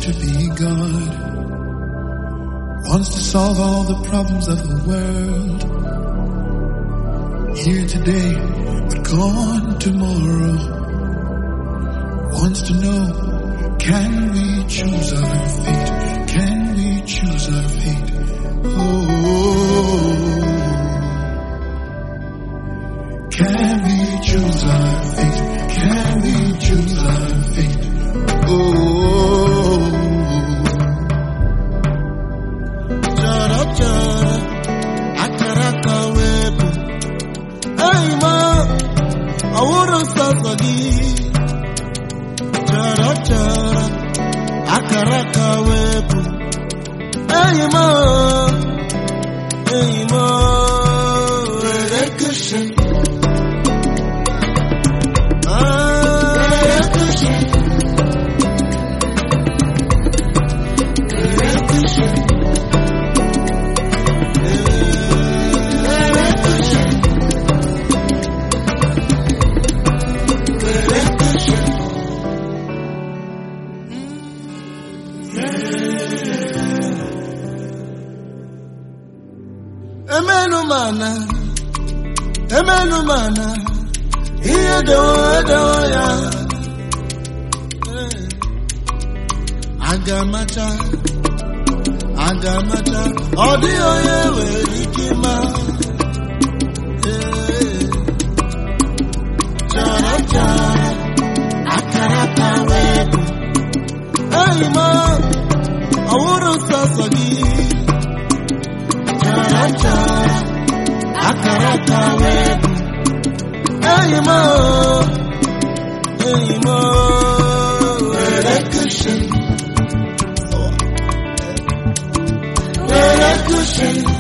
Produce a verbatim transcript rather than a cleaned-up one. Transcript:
to be God, wants to solve all the problems of the world. Here today, but gone tomorrow. Wants to know, can we choose our fate? Can we choose our fate? Oh, can we choose our fate? Can we choose our fate? Oh, Jara jara, akaraka webu. Hey ma, awuro sasagi. Jara jara, akaraka webu. Hey ma, hey ma, rekushin. Emenu mana, emenu mana, iye dewa dewa ya. Agamacha, agamacha, odi oye werikima. Jara jara, akaraka webu. Hey ma, awuro sasagi. Jara jara, akaraka webu. Hey ma, hey ma, rekushin, rekushin.